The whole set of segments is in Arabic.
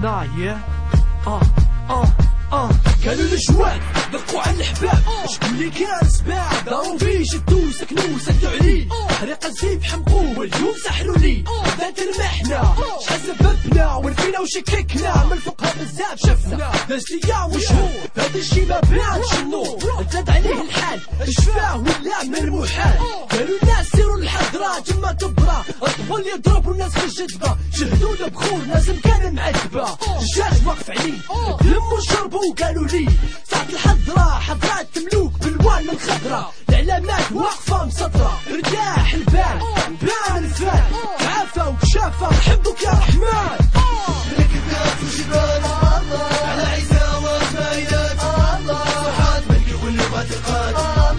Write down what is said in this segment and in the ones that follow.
حنايا قالوا الجواد دقوا على الحباب شكون اللي كان سباع داروا فيه شدو سكنو سدوا عليه حريق الزيب حمقوه واليوم سحروا لي بدات المحنة شحال سببنا ورفينا وشككنا من فوقها بزاف شفنا داز ايام وشهور هذا الشي ما بانش النور زاد عليه الحال شفاه ولا من المحال قالوا الناس سيروا للحضرة تما كبرى الطفل يضرب والناس في الجذبة شهدونا بخور لازم كان معذبة الجاج واقف عليه لموا شربوا وقالوا لي ساعة الحضرة حضرات ملوك بالوان من خضرة العلامات واقفة مسطرة ارتاح البال بان الفال عافى وكشافة نحبك يا رحمن ملك الناس وجبال على عيسى واسماعيلات صحات ملكي واللغات القاد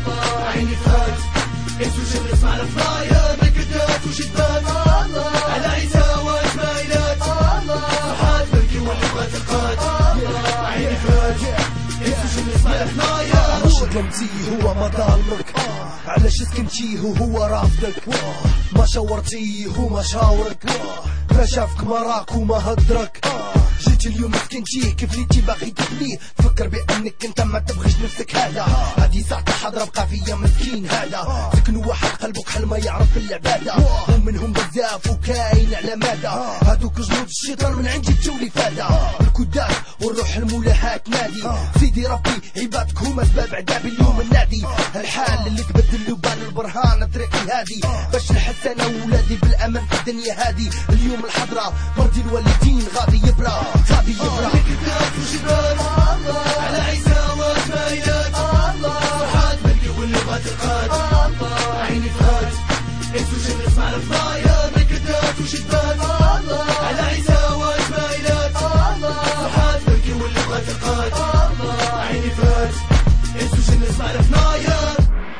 عيني فات انسو شل اسمع الفلاير ملك الناس وجبال على عيسى واسماعيلات صحات ملكي واللغات القاد عيني فات انسو شل اسمع الفلاير علاش ظلمتي هو ما ظالمك علاش سكنتيه وهو رافضك ما شاورتيه وما شاورك ما شافك ما راك وما هدرك جيت اليوم سكنتيه كيف ليتي باغي تبنيه تفكر بانك انت ما تبغيش نفسك هذا هادي ساعة الحضرة بقى فيا مسكين هذا سكنوا واحد قلبك حل ما يعرف العبادة ومنهم بزاف وكاين على مدى هادوك جنود الشيطان من عندي تجولي فادة الكدات والروح المولاها تنادي سيدي ربي عبادك هما سباب عذاب اليوم النادي الحال اللي تبدل وبان البرهان طريقي هادي باش نحس انا وولادي بالامان في الدنيا هادي اليوم الحضرة مرضي الوالدين غادي يبرى ملك الناس وجبال على عيسى واسماعيلات صحات ملكي واللغات القاد عيني فات انسو شل اسمع الفلاير ملك الناس وجبال على عيسى واسماعيلات صحات ملكي واللغات القاد عيني فات انسو شل اسمع الفلاير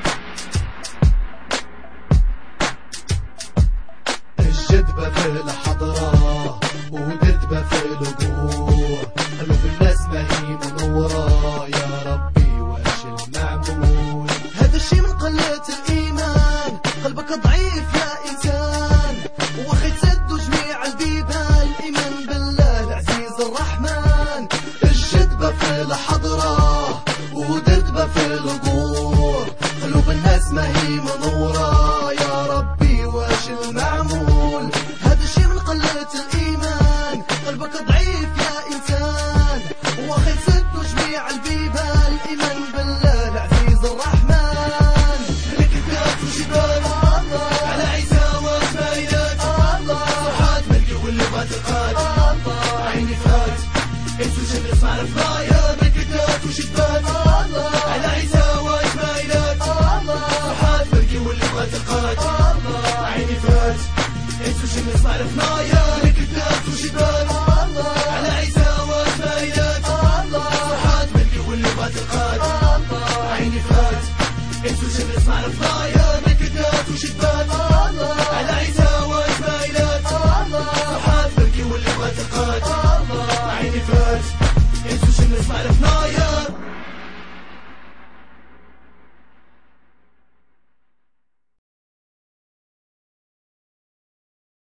الجذبة في الحضرة ودردبة في القبور قلوب الناس ما هي منورة يا ربي واش المعمول هذا الشي من قلة الإيمان قلبك ضعيف يا إنسان وخي تسدوا جميع البيبان الإيمان بالله العزيز الرحمن الجذبة في الحضرة ودردبة في القبور قلوب الناس ما هي منورة يا ربي واش المعمول هذا الشي من قلة الإيمان قلبك ضعيف يا إنسان وخي تسدوا جميع البيبان الإيمان بالله العزيز الرحمن ملك الناس وجبال على عيسى واسماعيلات صحات ملكي واللغات القاد عيني فات انسو شل اسمع الفلاير ملك الناس وجبال على عيسى واسماعيلات صحات ملكي واللغات القاد عيني فات انسو شل اسمع الفلاير ملك الناس وجبال على عيسى واسماعيلات صحات ملكي واللغات القاد عيني فات انسو شل اسمع الفلاير ملك الناس وجبال